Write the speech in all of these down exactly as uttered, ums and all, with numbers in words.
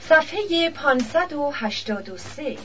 صفحه پانصد و هشتاد و سه.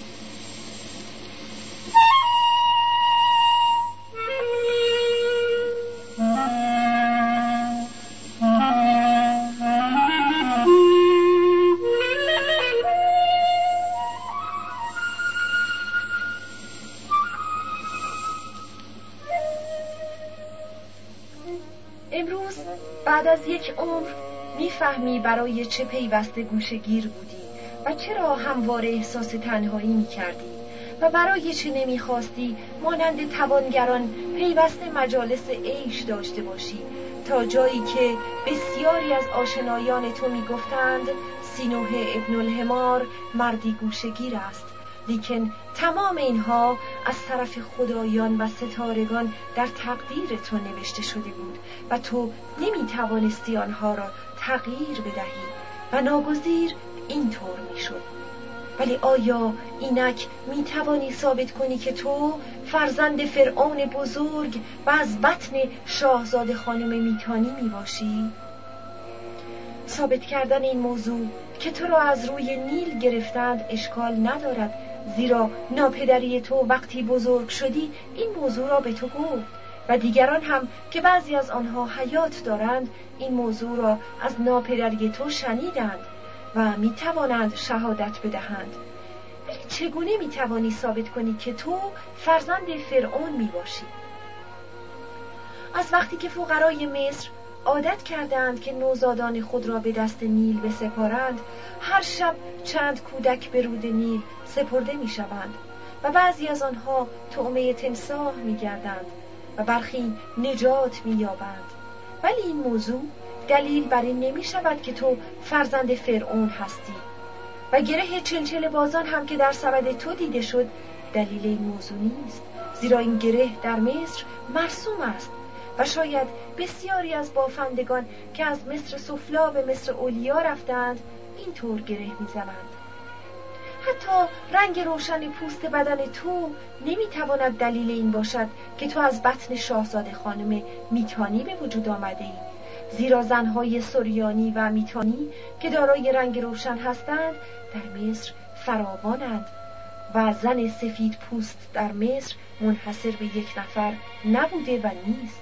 امروز بعد از یک عمر میفهمی برای چه پیوسته گوشه‌گیر بودی و چرا همواره احساس تنهایی میکردی و برای چه نمیخواستی مانند توانگران پیوسته مجالس عیش داشته باشی، تا جایی که بسیاری از آشنایان تو میگفتند سینوه ابن الحمار مردی گوشه‌گیر است، لیکن تمام اینها از طرف خدایان و ستارگان در تقدیر تو نوشته شده بود و تو نمی توانستی آنها را تغییر بدهی و ناگزیر اینطور می شد. ولی آیا اینک می توانی ثابت کنی که تو فرزند فرعون بزرگ و از بطن شاهزاده خانم میتانی می باشی؟ ثابت کردن این موضوع که تو را از روی نیل گرفتند اشکال ندارد، زیرا ناپدری تو وقتی بزرگ شدی این موضوع را به تو گفت و دیگران هم که بعضی از آنها حیات دارند این موضوع را از ناپدری تو شنیدند و می توانند شهادت بدهند. ولی چگونه می توانی ثابت کنی که تو فرزند فرعون می باشی؟ از وقتی که فقرای مصر عادت کردند که نوزادان خود را به دست نیل بسپارند، هر شب چند کودک به رود نیل سپرده می شوند و بعضی از آنها طعمه تمساح می گردند و برخی نجات می یابند. ولی این موضوع دلیل بر این نمی شود که تو فرزند فرعون هستی و گره چلچل بازان هم که در سبد تو دیده شد دلیل این موضوع نیست، زیرا این گره در مصر مرسوم است و شاید بسیاری از بافندگان که از مصر سفلا به مصر علیا رفتند اینطور گره میزنند. حتی رنگ روشن پوست بدن تو نمیتواند دلیل این باشد که تو از بطن شاهزاده خانم میتانی به وجود آمده ای، زیرا زنهای سوریانی و میتانی که دارای رنگ روشن هستند در مصر فراوانند و زن سفید پوست در مصر منحصر به یک نفر نبوده و نیست.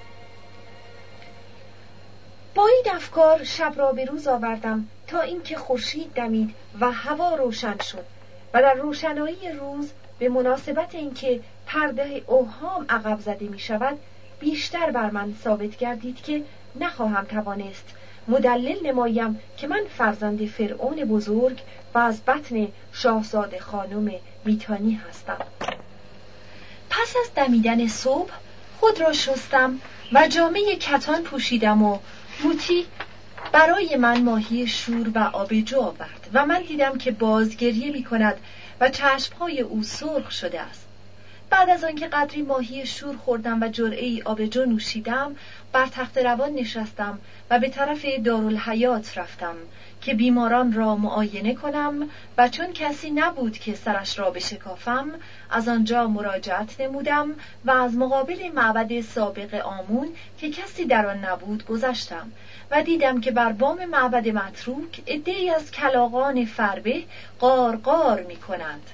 با این افکار شب را به روز آوردم تا اینکه خورشید دمید و هوا روشن شد و در روشنایی روز به مناسبت اینکه پرده اوهام عقب زده می شود بیشتر بر من ثابت گردید که نخواهم توانست مدلل نمایم که من فرزند فرعون بزرگ و از بطن شاهزاده خانم میتانی هستم. پس از دمیدن صبح خود را شستم و جامه کتان پوشیدم و موتی برای من ماهی شور و آبجو آورد و من دیدم که باز گریه می کند و چشمهای او سرخ شده است. بعد از آنکه قدری ماهی شور خوردم و جرعه‌ای آبجو نوشیدم بر تخت روان نشستم و به طرف دارالحیات رفتم که بیماران را معاینه کنم و چون کسی نبود که سرش را بشکافم از آنجا مراجعت نمودم و از مقابل معبد سابق آمون که کسی در آن نبود گذشتم و دیدم که بر بام معبد متروک عده‌ای از کلاغان فربه قار قار می کنند.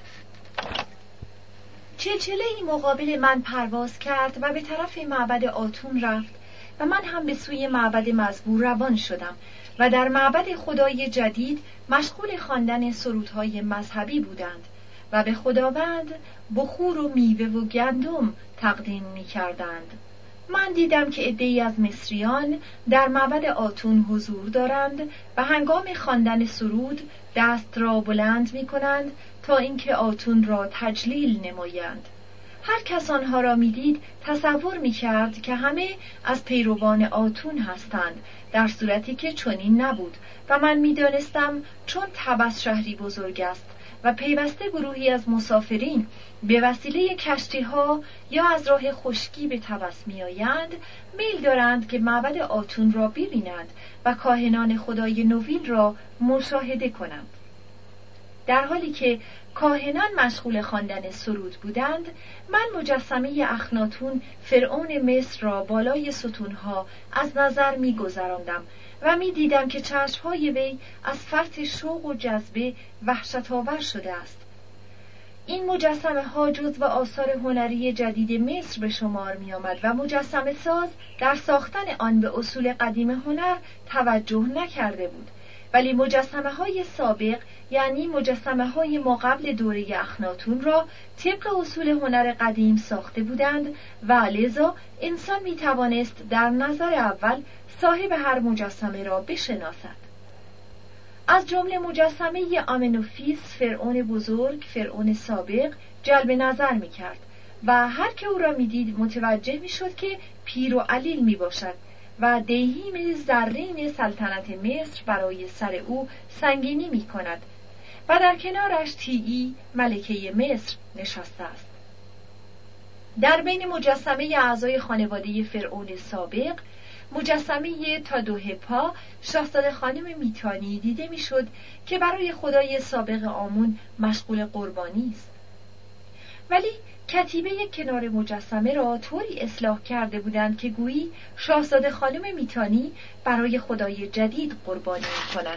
چلچله‌ای مقابل من پرواز کرد و به طرف معبد آتون رفت و من هم به سوی معبد مزبور روان شدم و در معبد خدای جدید مشغول خواندن سرودهای مذهبی بودند و به خداوند بخور و میوه و گندم تقدیم می کردند. من دیدم که عده‌ای از مصریان در معبد آتون حضور دارند و هنگام خواندن سرود دست را بلند می کنند تا اینکه آتون را تجلیل نمایند. هر کس آنها را می دید تصور می کرد که همه از پیروان آتون هستند، در صورتی که چنین نبود و من می دانستم چون طبس شهری بزرگ است و پیوسته گروهی از مسافرین به وسیله کشتی ها یا از راه خشکی به طبس می آیند، میل دارند که معبد آتون را ببینند و کاهنان خدای نوین را مشاهده کنند. در حالی که کاهنان مشغول خواندن سرود بودند، من مجسمه اخناتون فرعون مصر را بالای ستونها از نظر می گذراندم و می دیدم که چشمهای وی از فرط شوق و جذبه وحشت‌آور شده است. این مجسمه ها جزو آثار هنری جدید مصر به شمار می آمد و مجسمه ساز در ساختن آن به اصول قدیم هنر توجه نکرده بود، ولی مجسمه های سابق یعنی مجسمه های ما قبل دوره اخناتون را طبق اصول هنر قدیم ساخته بودند و لذا انسان می توانست در نظر اول صاحب هر مجسمه را بشناسد. از جمله مجسمه آمنوفیس فرعون بزرگ، فرعون سابق، جلب نظر می کرد و هر که او را می دید متوجه می شد که پیر و علیل می باشد و دیهیم زرین سلطنت مصر برای سر او سنگینی می کند و در کنارش تیئی ملکه مصر نشسته است. در بین مجسمه اعضای خانواده فرعون سابق، مجسمه تادوهپا شاهزاده خانم میتانی دیده میشد که برای خدای سابق آمون مشغول قربانی است. ولی کتیبه کنار مجسمه را طوری اصلاح کرده بودند که گویی شاهزاده خانم میتانی برای خدای جدید قربانی می‌کند.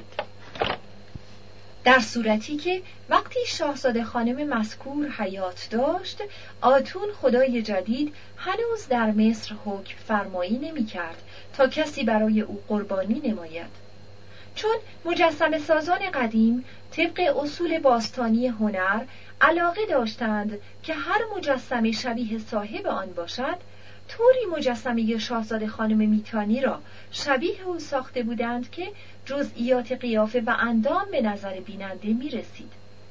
در صورتی که وقتی شاهزاده خانم مذکور حیات داشت، آتون خدای جدید هنوز در مصر حکم فرمایی نمی کرد تا کسی برای او قربانی نماید. چون مجسمه سازان قدیم طبق اصول باستانی هنر علاقه داشتند که هر مجسمه شبیه صاحب آن باشد، طوری مجسمه شاهزاده خانم میتانی را شبیه او ساخته بودند که جزئیات قیافه و اندام به نظر بیننده می رسید.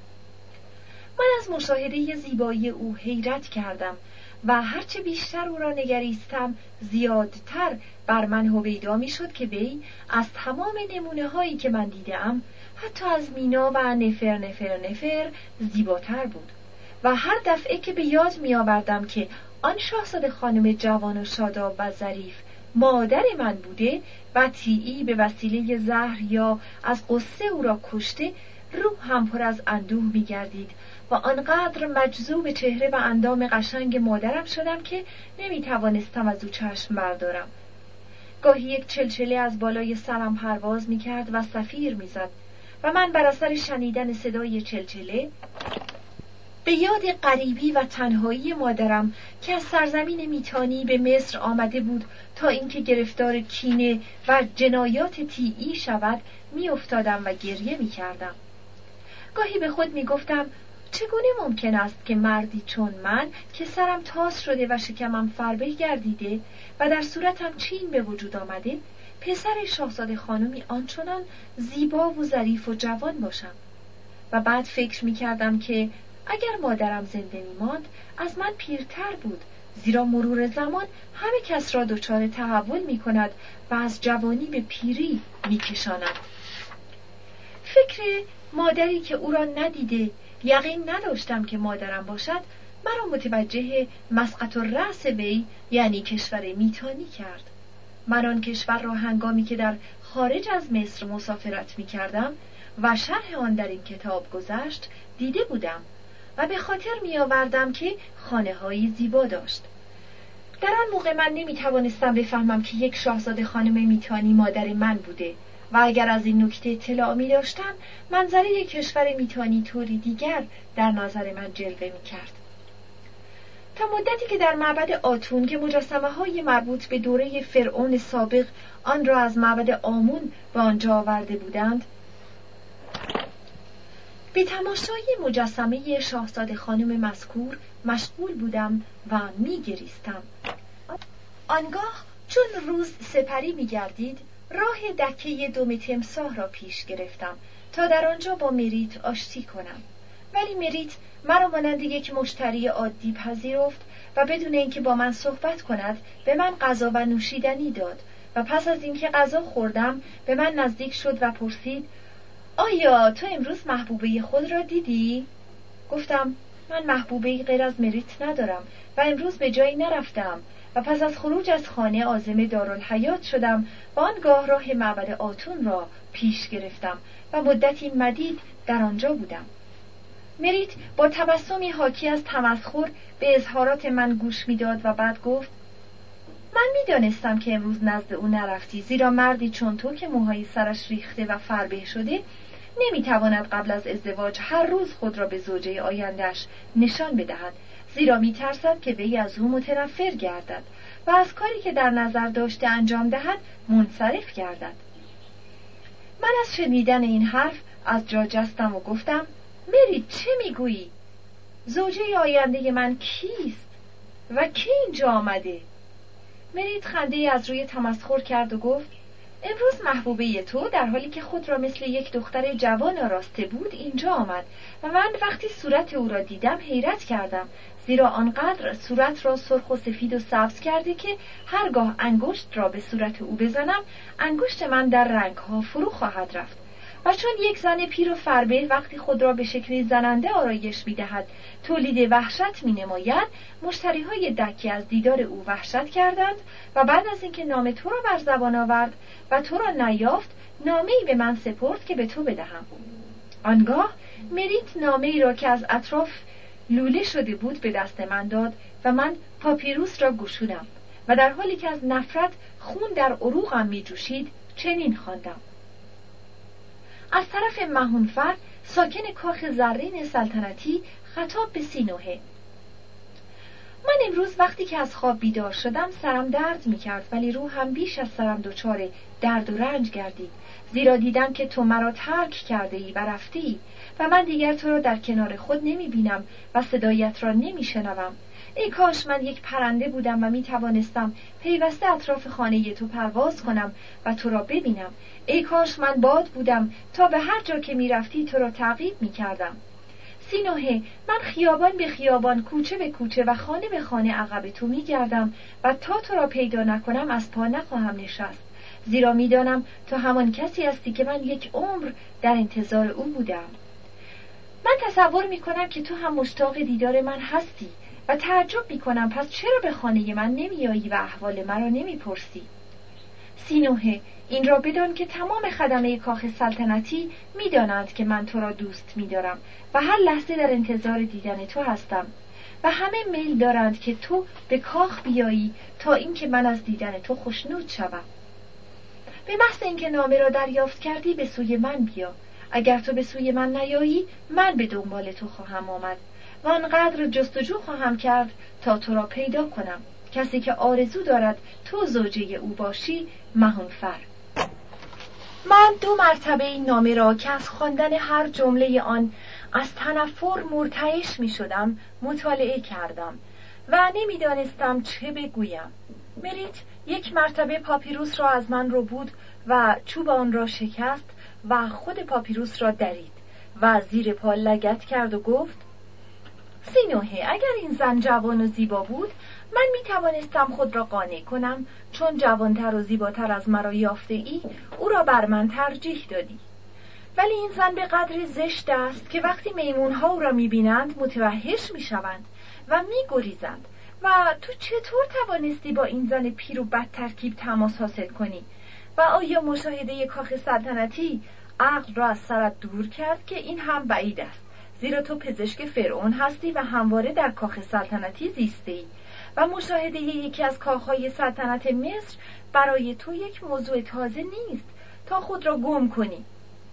من از مشاهده زیبایی او حیرت کردم و هرچه بیشتر او را نگریستم زیادتر بر من هویدا می شد که وی از تمام نمونه هایی که من دیدم حتی از مینا و نفر نفر نفر زیباتر بود و هر دفعه که به یاد می آوردم که آن شاهزاده خانم جوان و شاداب و ظریف مادر من بوده و تیئی به وسیله زهر یا از غصه او را کشته، روح هم پر از اندوه می گردید و آنقدر مجذوب چهره و اندام قشنگ مادرم شدم که نمی توانستم از او چشم بردارم. گاهی یک چلچله از بالای سرم پرواز می کرد و صفیر می زد و من بر اثر شنیدن صدای چلچله به یاد غریبی و تنهایی مادرم که از سرزمین میتانی به مصر آمده بود تا اینکه گرفتار کینه و جنایات تیئی شود می افتادم و گریه می کردم. گاهی به خود می گفتم چگونه ممکن است که مردی چون من که سرم تاس شده و شکمم فربه گردیده و در صورتم چین به وجود آمده، پسر شاهزاده خانمی آنچنان زیبا و ظریف و جوان باشم. و بعد فکر می کردم که اگر مادرم زنده می ماند از من پیرتر بود، زیرا مرور زمان همه کس را دچار تحول می کند و از جوانی به پیری می کشاند. فکر مادری که او را ندیده یقین نداشتم که مادرم باشد مرا متوجه مسقط الرأس وی یعنی کشور میتانی کرد. من آن کشور را هنگامی که در خارج از مصر مسافرت می کردم و شرح آن در این کتاب گذشت دیده بودم و به خاطر می آوردم که خانه هایی زیبا داشت. در آن موقع من نمی توانستم بفهمم که یک شاهزاده خانم میتانی مادر من بوده و اگر از این نکته اطلاع می داشتم منظره کشور میتانی طوری دیگر در نظر من جلوه می کرد. تا مدتی که در معبد آتون که مجسمه های مربوط به دوره فرعون سابق آن را از معبد آمون به آنجا آورده بودند، به تماشای مجسمه شاهزاده خانم مذکور مشغول بودم و می گریستم. آنگاه چون روز سپری می گردید راه دکه دم تمساح را پیش گرفتم تا در آنجا با مریت آشتی کنم، ولی مریت مرا مانند یک مشتری عادی پذیرفت و بدون اینکه با من صحبت کند به من غذا و نوشیدنی داد و پس از اینکه غذا خوردم به من نزدیک شد و پرسید آیا تو امروز محبوبه خود را دیدی؟ گفتم من محبوبه‌ای غیر از مریت ندارم و امروز به جایی نرفتم و پس از خروج از خانه عازم دارالحیات شدم و آنگاه راه معبد آتون را پیش گرفتم و مدتی مدید در آنجا بودم. مریت با تبسمی حاکی از تمسخر به اظهارات من گوش میداد و بعد گفت من می‌دانستم که امروز نزد او نرفتی، زیرا مردی چون تو که موهای سرش ریخته و فربه شده نمیتواند قبل از ازدواج هر روز خود را به زوجه آینده‌اش نشان بدهد، زیرا میترسد که وی از او متنفر گردد و از کاری که در نظر داشته انجام دهد منصرف گردد. من از شنیدن این حرف از جا جستم و گفتم: مری چه میگویی؟ زوجه آینده من کیست و کی اینجا آمده؟ مرید خنده از روی تمسخر کرد و گفت: امروز محبوبه تو در حالی که خود را مثل یک دختر جوان آراسته بود اینجا آمد و من وقتی صورت او را دیدم حیرت کردم، زیرا آنقدر صورت را سرخ و سفید و سبز کرده که هرگاه انگشت را به صورت او بزنم انگشت من در رنگها فرو خواهد رفت. و چون یک زن پیر و فربه وقتی خود را به شکلی زننده آرایش می‌دهد تولید وحشت می‌نماید، مشتری‌های دکی از دیدار او وحشت کردند و بعد از اینکه نام تو را بر زبان آورد و تو را نیافت نامه‌ای به من سپرد که به تو بدهم. آنگاه مریت نامه‌ای را که از اطراف لوله شده بود به دست من داد و من پاپیروس را گشودم و در حالی که از نفرت خون در عروقم می‌جوشید چنین خواندم: از طرف مهونفر ساکن کاخ زرین سلطنتی، خطاب به سینوهه. من امروز وقتی که از خواب بیدار شدم سرم درد می‌کرد، ولی روحم بیش از سرم دچار درد و رنج گردید، زیرا دیدم که تو مرا ترک کرده ای و رفته ای و من دیگر تو را در کنار خود نمی‌بینم و صدایت را نمی‌شنوم. ای کاش من یک پرنده بودم و می توانستم پیوسته اطراف خانه تو پرواز کنم و تو را ببینم. ای کاش من باد بودم تا به هر جا که می رفتی تو را تعقیب می کردم. سینوهه، من خیابان به خیابان، کوچه به کوچه و خانه به خانه عقب تو می گردم و تا تو را پیدا نکنم از پا نخواهم نشست، زیرا می دانم تو همان کسی هستی که من یک عمر در انتظار او بودم. من تصور می کنم که تو هم مشتاق دیدار من هستی و تعجب می کنم پس چرا به خانه من نمی آیی و احوال مرا نمی پرسی؟ سینوهه، این را بدان که تمام خدمه کاخ سلطنتی می دانند که من تو را دوست می دارم و هر لحظه در انتظار دیدن تو هستم و همه میل دارند که تو به کاخ بیایی تا اینکه من از دیدن تو خوشنود شوم. به محض اینکه نامه را دریافت کردی به سوی من بیا. اگر تو به سوی من نیایی من به دنبال تو خواهم آمد و آنقدر جستجو خواهم کرد تا تو را پیدا کنم. کسی که آرزو دارد تو زوجه او باشی، مهونفر. من دو مرتبه این نامه را که از خواندن هر جمله آن از تنفر مرتعش می شدم مطالعه کردم و نمی دانستم چه بگویم. مریت یک مرتبه پاپیروس را از من رو بود و چوب آن را شکست و خود پاپیروس را درید و زیر پا لگد کرد و گفت: سینوهه، اگر این زن جوان و زیبا بود من می توانستم خود را قانع کنم، چون جوانتر و زیباتر از مرا یافته ای او را بر من ترجیح دادی. ولی این زن به قدری زشت است که وقتی میمونها او را می بینند متوحش می شوند و می گریزند و تو چطور توانستی با این زن پیر و بد ترکیب تماس حاصل کنی؟ و آیا مشاهده کاخ سلطنتی عقل را از سرت دور کرد که این هم بعید است، زیرا تو پزشک فرعون هستی و همواره در کاخ سلطنتی زیسته‌ای و مشاهده یکی از کاخهای سلطنت مصر برای تو یک موضوع تازه نیست تا خود را گم کنی.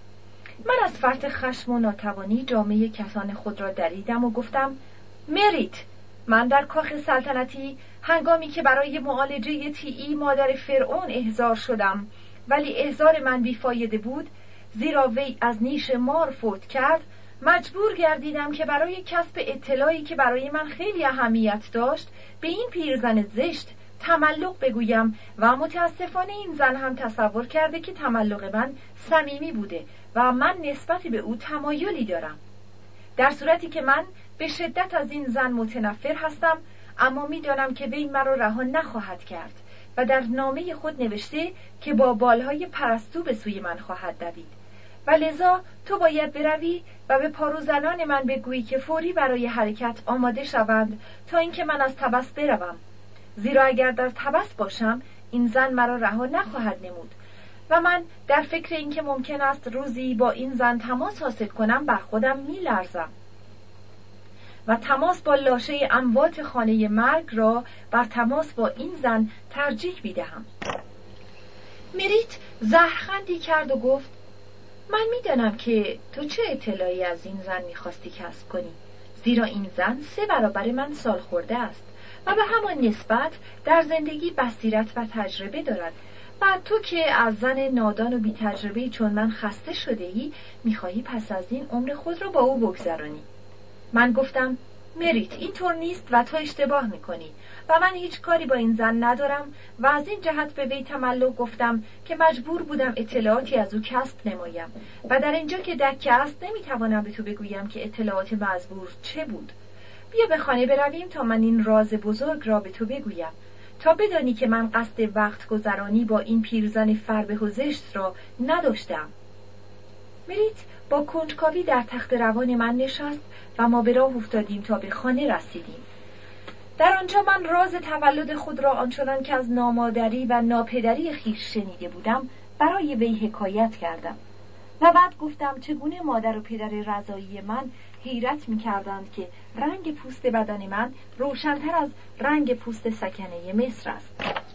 من از فرط خشم و ناتوانی جامه کسان خود را دریدم و گفتم: مریت، من در کاخ سلطنتی هنگامی که برای معالجه تیئی مادر فرعون احضار شدم، ولی احضار من بیفایده بود، زیرا وی از نیش مار فوت کرد، مجبور گردیدم که برای کسب اطلاعی که برای من خیلی اهمیت داشت به این پیرزن زشت تملق بگویم و متاسفانه این زن هم تصور کرده که تملق من صمیمی بوده و من نسبت به او تمایلی دارم، در صورتی که من به شدت از این زن متنفر هستم، اما میدانم که وی مرا رها نخواهد کرد و در نامه خود نوشته که با بالهای پرستو به سوی من خواهد دوید و لذا تو باید بروی و به پاروزنان من بگویی که فوری برای حرکت آماده شوند تا اینکه من از طبس بروم، زیرا اگر در طبس باشم این زن مرا رها نخواهد نمود و من در فکر اینکه ممکن است روزی با این زن تماس حاصل کنم بر خودم می‌لرزم. و تماس با لاشه اموات خانه مرگ را بر تماس با این زن ترجیح می‌دهم. مریت زهرخندی کرد و گفت من می‌دانم که تو چه اطلاعی از این زن می‌خواستی کسب کنی، زیرا این زن سه برابر من سال خورده است و به همان نسبت در زندگی بصیرت و تجربه دارد و تو که از زن نادان و بی تجربه چون من خسته شده ای می‌خواهی پس از این عمر خود را با او بگذرانی. من گفتم مریت اینطور نیست و تو اشتباه می‌کنی و من هیچ کاری با این زن ندارم و از این جهت به وی تملق گفتم که مجبور بودم اطلاعاتی از او کسب نمایم و در اینجا که دکه است نمیتوانم به تو بگویم که اطلاعات مزبور چه بود. بیا به خانه برویم تا من این راز بزرگ را به تو بگویم تا بدانی که من قصد وقت گذرانی با این پیرزن فربه و زشت را نداشتم. مریت با کنجکاوی در تخت روان من نشست و ما به راه افتادیم تا به خانه رسیدیم. در آنجا من راز تولد خود را آنچنان که از نامادری و ناپدری خویش شنیده بودم برای وی حکایت کردم و بعد گفتم چگونه مادر و پدر رضایی من حیرت می‌کردند که رنگ پوست بدن من روشن‌تر از رنگ پوست سکنه مصر است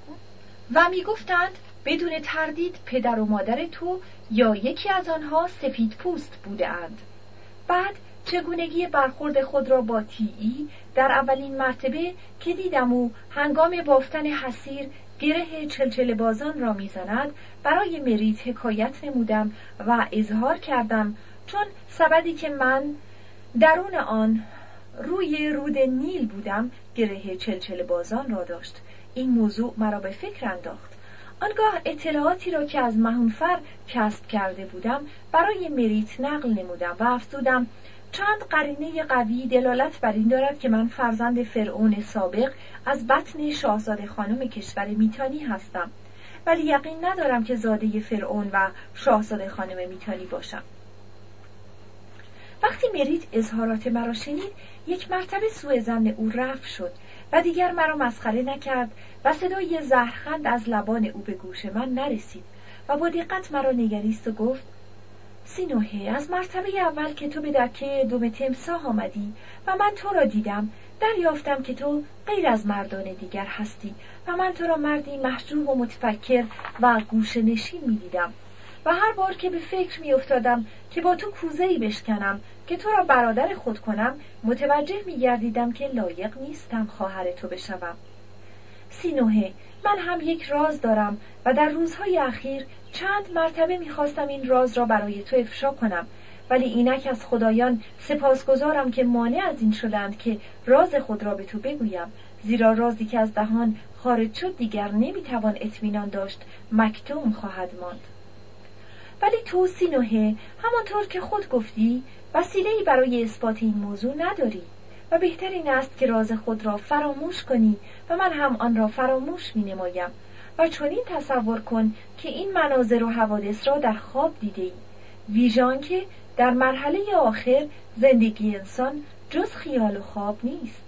و می‌گفتند بدون تردید پدر و مادر تو یا یکی از آنها سفید پوست بودند. بعد چگونگی برخورد خود را با تیئی در اولین مرتبه که دیدم او هنگام بافتن حسیر گره چلچله بازان را میزند برای مریت حکایت نمودم و اظهار کردم چون سبدی که من درون آن روی رود نیل بودم گره چلچله بازان را داشت. این موضوع مرا به فکر انداخت. آنگاه اطلاعاتی را که از مهونفر کسب کرده بودم برای مریت نقل نمودم و افزودم چند قرینه قوی دلالت بر این دارد که من فرزند فرعون سابق از بطن شاهزاده خانم کشور میتانی هستم، ولی یقین ندارم که زاده فرعون و شاهزاده خانم میتانی باشم. وقتی مریت اظهارات مرا شنید یک مرتبه سوء ظن او رفع شد و دیگر مرا مسخره نکرد و صدای زهرخند از لبان او به گوش من نرسید و با دقت مرا نگریست و گفت سینوهه از مرتبه اول که تو به دکه دوم تمساح آمدی و من تو را دیدم دریافتم که تو غیر از مردان دیگر هستی و من تو را مردی محجوب و متفکر و گوشه نشین می دیدم و هر بار که به فکر می افتادم که با تو کوزه‌ای بشکنم که تو را برادر خود کنم متوجه می گردیدم که لایق نیستم خواهر تو بشوم. سینوهه من هم یک راز دارم و در روزهای اخیر چند مرتبه می‌خواستم این راز را برای تو افشا کنم، ولی اینک از خدایان سپاسگزارم که مانع از این شدند که راز خود را به تو بگویم، زیرا رازی که از دهان خارج شد دیگر نمی‌توان اطمینان داشت مکتوم خواهد ماند. ولی تو سینوهه همانطور که خود گفتی وسیله‌ای برای اثبات این موضوع نداری و بهتر این است که راز خود را فراموش کنی و من هم آن را فراموش می‌نمایم و چنین تصور کن که این مناظر و حوادث را در خواب دیده‌ای، ویژان که در مرحله آخر زندگی انسان جز خیال و خواب نیست.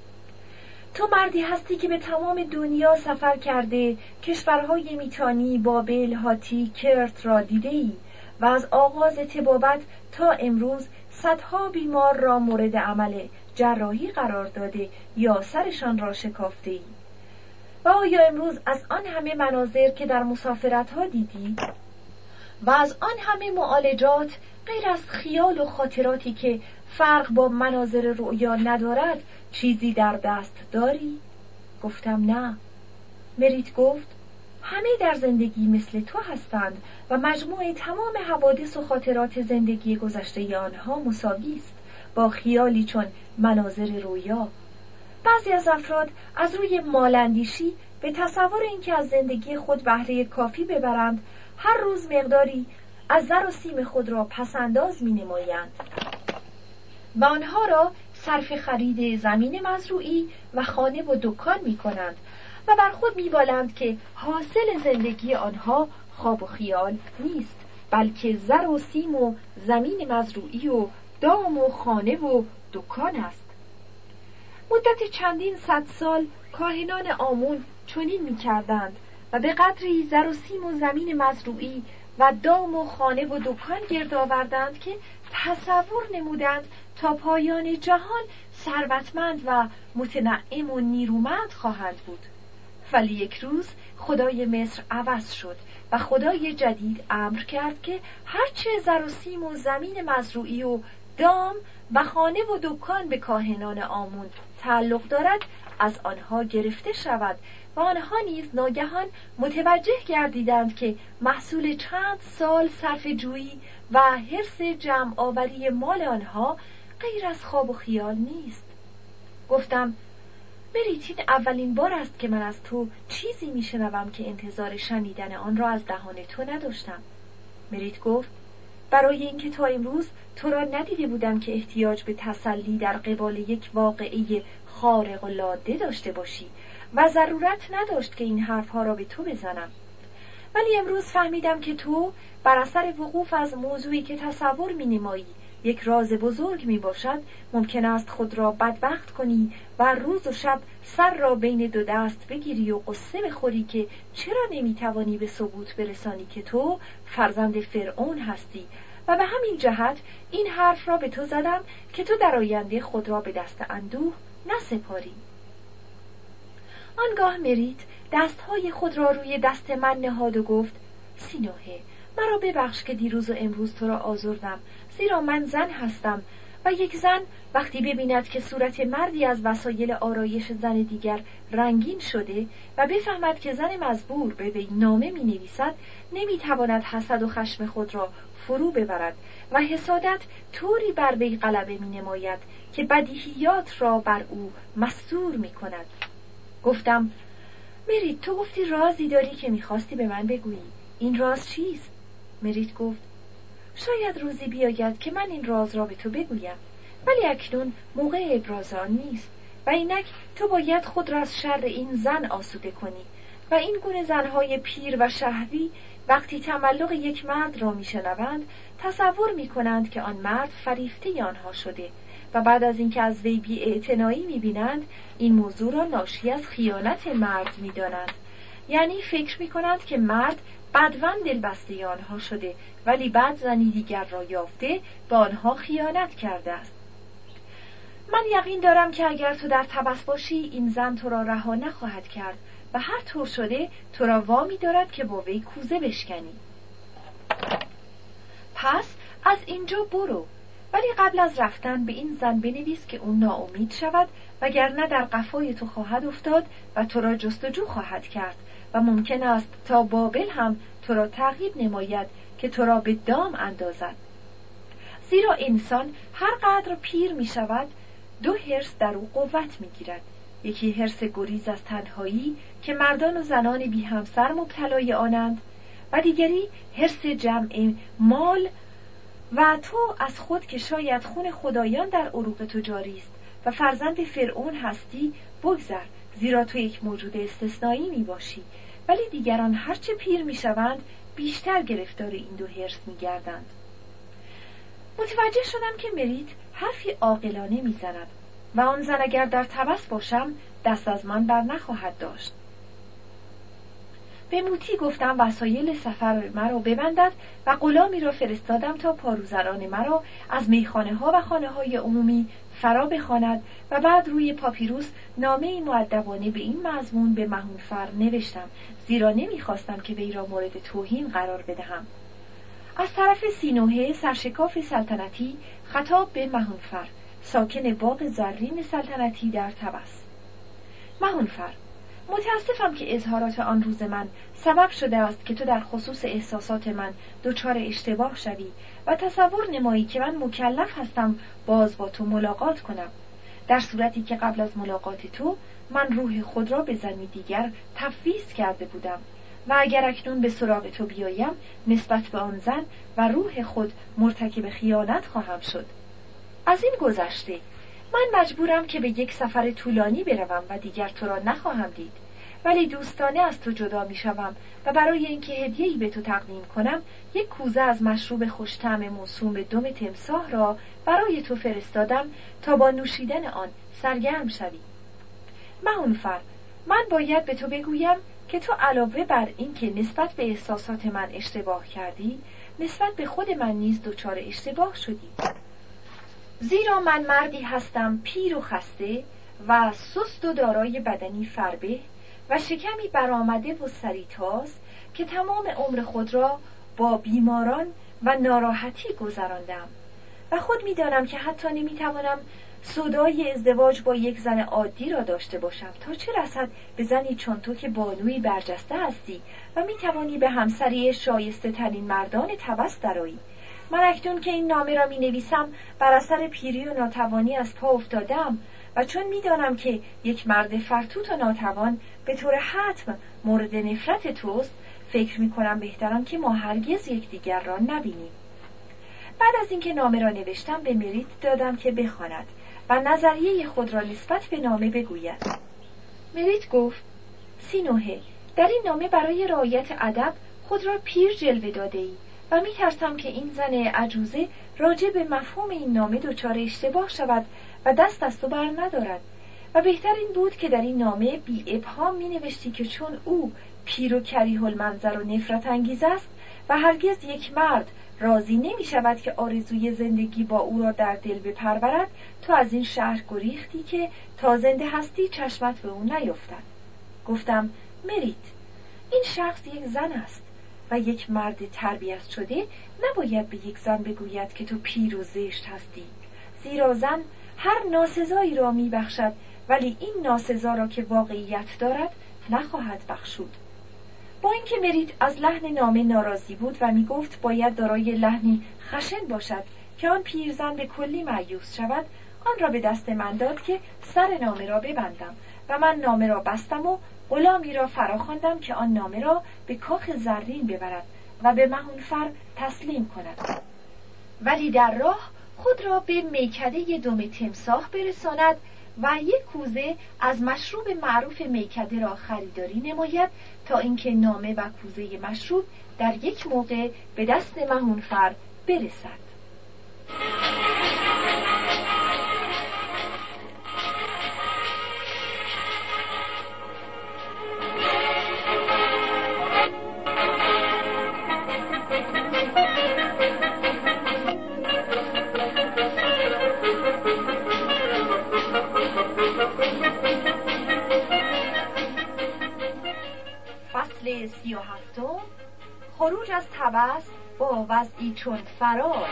تو مردی هستی که به تمام دنیا سفر کرده، کشورهای میتانی، بابل، هاتی، کرت را دیده‌ای و از آغاز طبابت تا امروز صدها بیمار را مورد عمل جراحی قرار داده یا سرشان را شکافته ای. و آیا امروز از آن همه مناظر که در مسافرت‌ها دیدی و از آن همه معالجات غیر از خیال و خاطراتی که فرق با مناظر رؤیا ندارد چیزی در دست داری؟ گفتم نه. مریت گفت همه در زندگی مثل تو هستند و مجموع تمام حوادث و خاطرات زندگی گذشته آنها مساوی است با خیالی چون مناظر رویا. بعضی از افراد از روی مالاندیشی به تصور اینکه از زندگی خود بهره کافی ببرند هر روز مقداری از زر و سیم خود را پسنداز می نمایند و آنها را صرف خرید زمین مزروعی و خانه و دکان می کنند و بر خود می بالند که حاصل زندگی آنها خواب و خیال نیست، بلکه زر و سیم و زمین مزروعی و دام و خانه و دکان است. مدت چندین صد سال کاهنان آمون چنین می کردند و به قدری زر و سیم و زمین مزروعی و دام و خانه و دکان گرد آوردند که تصور نمودند تا پایان جهان ثروتمند و متنعم و نیرومند خواهند بود. ولی یک روز خدای مصر عوض شد و خدای جدید امر کرد که هرچه زر و سیم و زمین مزروعی و دام و خانه و دکان به کاهنان آمون تعلق دارد از آنها گرفته شود و آنها نیز ناگهان متوجه گردیدند که محصول چند سال صرف جویی و حرص جمع آوری مال آنها غیر از خواب و خیال نیست. گفتم مریت، این اولین بار است که من از تو چیزی میشنوم که انتظار شنیدن آن را از دهان تو نداشتم. مریت گفت برای اینکه تا امروز تو را ندیده بودم که احتیاج به تسلی در قبال یک واقعه خارق العاده داشته باشی و ضرورت نداشت که این حرفها را به تو بزنم. ولی امروز فهمیدم که تو بر اثر وقوف از موضوعی که تصور می‌نمایی یک راز بزرگ می باشد، ممکن است خود را بدبخت کنی و روز و شب سر را بین دو دست بگیری و قصه بخوری که چرا نمی توانی به ثبوت برسانی که تو فرزند فرعون هستی و به همین جهت این حرف را به تو زدم که تو در آینده خود را به دست اندوه نسپاری. آنگاه مریت دستهای خود را روی دست من نهاد و گفت سینوهه، مرا ببخش که دیروز و امروز تو را آزردم، زیرا من زن هستم و یک زن وقتی ببیند که صورت مردی از وسایل آرایش زن دیگر رنگین شده و بفهمد که زن مزبور به وی نامه می نویسد، نمی تواند حسد و خشم خود را فرو ببرد و حسادت طوری بر وی غلبه می نماید که بدیهیات را بر او مستور می کند. گفتم مریت، تو گفتی رازی داری که می خواستی به من بگویی. این راز چیست؟ مریت گفت شاید روزی بیاید که من این راز را به تو بگویم، ولی اکنون موقع ابراز آن نیست و اینک تو باید خود را از شر این زن آسوده کنی و این گونه زنهای پیر و شهوی وقتی تملق یک مرد را میشنوند تصور میکنند که آن مرد فریفته آنها شده و بعد از اینکه از وی بی‌اعتنایی میبینند این موضوع را ناشی از خیانت مرد میدانند. یعنی فکر میکنند که مرد بدون دلبسته آنها شده ولی بعد زنی دیگر را یافته به آنها خیانت کرده است. من یقین دارم که اگر تو در تبس باشی این زن تو را رها نخواهد کرد و هر طور شده تو را وامی دارد که با وی کوزه بشکنی. پس از اینجا برو، ولی قبل از رفتن به این زن بنویس که اون ناامید شود وگرنه در قفای تو خواهد افتاد و تو را جستجو خواهد کرد و ممکن است تا بابل هم تو را تعقیب نماید که تو را به دام اندازد. زیرا انسان هر قدر پیر می شود دو حرص در او قوت می گیرد. یکی حرص گریز از تنهایی که مردان و زنان بی همسر مبتلای آنند و دیگری حرص جمع مال و تو از خود که شاید خون خدایان در عروق تو جاری است و فرزند فرعون هستی بگذر، زیرا تو یک موجود استثنایی می باشی، ولی دیگران هرچه پیر می شوند بیشتر گرفتار این دو حرص می گردند. متوجه شدم که مریت حرفی عاقلانه می زند و آن زن اگر در تبس باشم دست از من بر نخواهد داشت. به موتی گفتم وسایل سفر مرا ببندد و غلامی را فرستادم تا پاروزران مرا از میخانه ها و خانه های عمومی فرا بخواند و بعد روی پاپیروس نامه‌ای مؤدبانه به این مضمون به مهونفر نوشتم، زیرا نمیخواستم که وی را مورد توهین قرار بدهم. از طرف سینوهه سرشکاف سلطنتی خطاب به مهونفر، ساکن باغ زرین سلطنتی در طبس. مهونفر، متاسفم که اظهارات آن روز من سبب شده است که تو در خصوص احساسات من دچار اشتباه شوی و تصور نمایی که من مکلف هستم باز با تو ملاقات کنم، در صورتی که قبل از ملاقات تو من روح خود را به زنی دیگر تفویض کرده بودم و اگر اکنون به سراغ تو بیایم نسبت به آن زن و روح خود مرتکب خیانت خواهم شد. از این گذشته من مجبورم که به یک سفر طولانی بروم و دیگر تو را نخواهم دید، ولی دوستانه از تو جدا می شوم و برای اینکه هدیه‌ای به تو تقدیم کنم یک کوزه از مشروب خوش‌طعم موسوم به دم تمساح را برای تو فرستادم تا با نوشیدن آن سرگرم شوی. مهونفر، من باید به تو بگویم که تو علاوه بر این که نسبت به احساسات من اشتباه کردی، نسبت به خود من نیز دچار اشتباه شدی. زیرا من مردی هستم پیر و خسته و سست و دارای بدنی فربه و شکمی برآمده و سریتاز که تمام عمر خود را با بیماران و ناراحتی گذراندم و خود می‌دانم که حتی نمی‌توانم سودای ازدواج با یک زن عادی را داشته باشم، تا چه رسد به زنی چون تو که بانوی برجسته هستی و می‌توانی به همسری شایسته ترین مردان طبس درآیی. من اکنون که این نامه را می‌نویسم بر اثر پیری و ناتوانی از پا افتادم و چون می‌دانم که یک مرد فرتوت و ناتوان به طور حتم مورد نفرت توست، فکر می‌کنم بهترم که ما هرگز یکدیگر را نبینیم. بعد از اینکه نامه را نوشتم به مریت دادم که بخواند و نظریه خود را نسبت به نامه بگوید. مریت گفت: سینوهه، در این نامه برای رعایت ادب خود را پیر جلوه داده ای و می ترسم که این زن عجوزه راجع به مفهوم این نامه دچار اشتباه شود و دست از تو بر ندارد و بهتر این بود که در این نامه بی ابهام می نوشتی که چون او پیر و کریه المنظر و نفرت انگیز است و هرگز یک مرد راضی نمی شود که آرزوی زندگی با او را در دل بپرورد، تو از این شهر گریختی که تا زنده هستی چشمت به او نیفتد. گفتم: مریت، این شخص یک زن است و یک مرد تربیت شده نباید به یک زن بگوید که تو پیر و زشت هستی، زیرا زن هر ناسزایی را می بخشد ولی این ناسزا را که واقعیت دارد نخواهد بخشود. با اینکه مریت از لحن نامه ناراضی بود و می گفت باید دارای لحنی خشن باشد که آن پیرزن به کلی مایوس شود، آن را به دست من داد که سر نامه را ببندم و من نامه را بستم و غلامی را فراخواندم که آن نامه را به کاخ زرین ببرد و به مهونفر تسلیم کند، ولی در راه خود را به میکده دم تمساح برساند و یک کوزه از مشروب معروف میکده را خریداری نماید تا اینکه نامه و کوزه مشروب در یک موقع به دست مهونفر برسد. فصل سی و هفتم، خروج از طبس با وضعی چون فرار.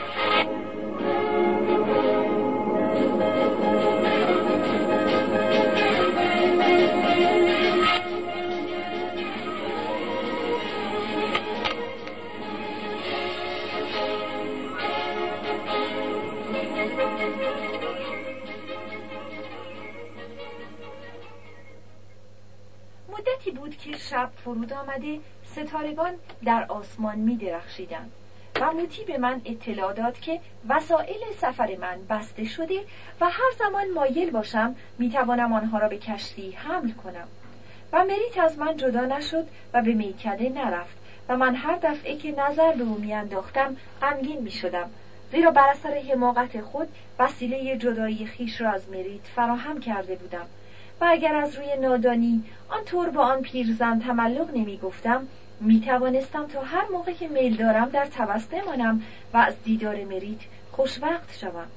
مدتی بود که شب فرود آمده ستارگان در آسمان می درخشیدند و موتی به من اطلاع داد که وسایل سفر من بسته شده و هر زمان مایل باشم می توانم آنها را به کشتی حمل کنم و مریت از من جدا نشد و به میکده نرفت و من هر دفعه که نظر به او می انداختم غمگین می شدم، زیرا بر اثر حماقت خود وسیله جدایی خیش را از مریت فراهم کرده بودم و اگر از روی نادانی آنطور با آن پیرزن تملق نمی گفتم می توانستم تا هر موقع که میل دارم در طبس بمانم و از دیدار مریت خوشوقت شوم.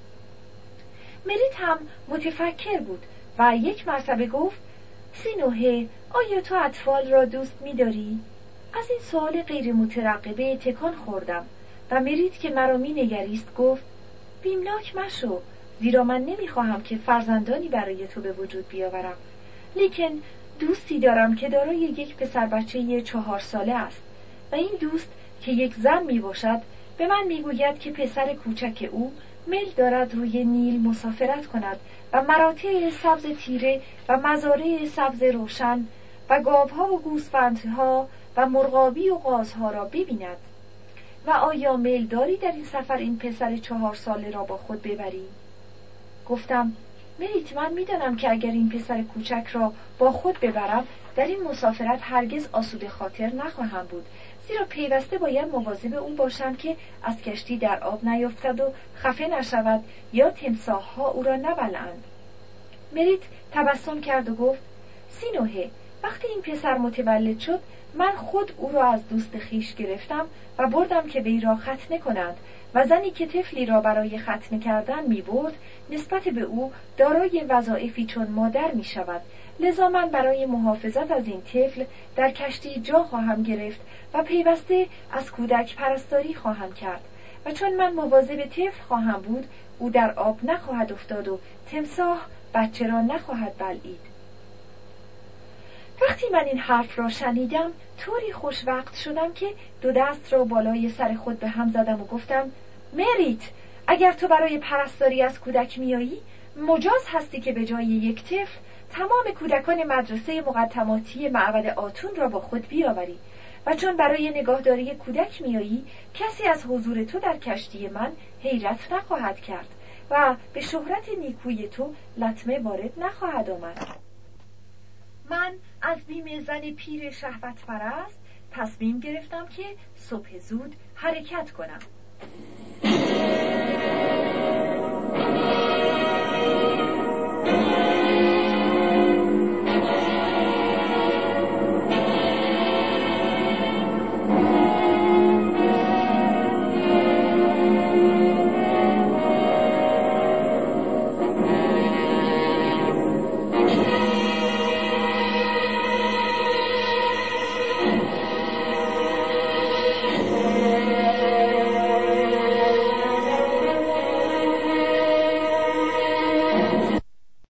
مریت هم متفکر بود و یک مرتبه گفت: سینوهه، آیا تو اطفال را دوست می داری؟ از این سوال غیر مترقبه تکان خوردم و مریت که مرا می نگریست گفت: بیمناک مشو، زیرا من نمی خواهم که فرزندانی برای تو به وجود بیاورم، لیکن دوستی دارم که دارای یک پسر بچه چهار ساله است و این دوست که یک زن می باشد به من می گوید که پسر کوچک او میل دارد روی نیل مسافرت کند و مراتع سبز تیره و مزارع سبز روشن و گاوها و گوسفندها و مرغابی و قازها را ببیند. و آیا میل داری در این سفر این پسر چهار ساله را با خود ببری؟ گفتم: مریت، من میدانم که اگر این پسر کوچک را با خود ببرم در این مسافرت هرگز آسوده خاطر نخواهم بود، زیرا پیوسته باید مواظب او باشم که از کشتی در آب نیفتد و خفه نشود یا تمساح‌ها او را نبلعند. مریت تبسم کرد و گفت: سینوهه، وقتی این پسر متولد شد، من خود او را از دوست خیش گرفتم و بردم که وی را ختنه کند و زنی که طفلی را برای ختنه کردن می برد نسبت به او دارای وظایفی چون مادر می شود. لذا من برای محافظت از این طفل در کشتی جا خواهم گرفت و پیوسته از کودک پرستاری خواهم کرد و چون من مواظب طفل خواهم بود، او در آب نخواهد افتاد و تمساح بچه را نخواهد بلعید. وقتی من این حرف را شنیدم طوری خوشوقت شدم که دو دست را بالای سر خود به هم زدم و گفتم: مریت، اگر تو برای پرستاری از کودک میایی، مجاز هستی که به جای یک طفل تمام کودکان مدرسه مقدماتی معبد آتون را با خود بیاوری و چون برای نگاهداری کودک میایی، کسی از حضور تو در کشتی من حیرت نخواهد کرد و به شهرت نیکوی تو لطمه وارد نخواهد آمد. من از بیم زن پیر شهوت پرست تصمیم گرفتم که صبح زود حرکت کنم.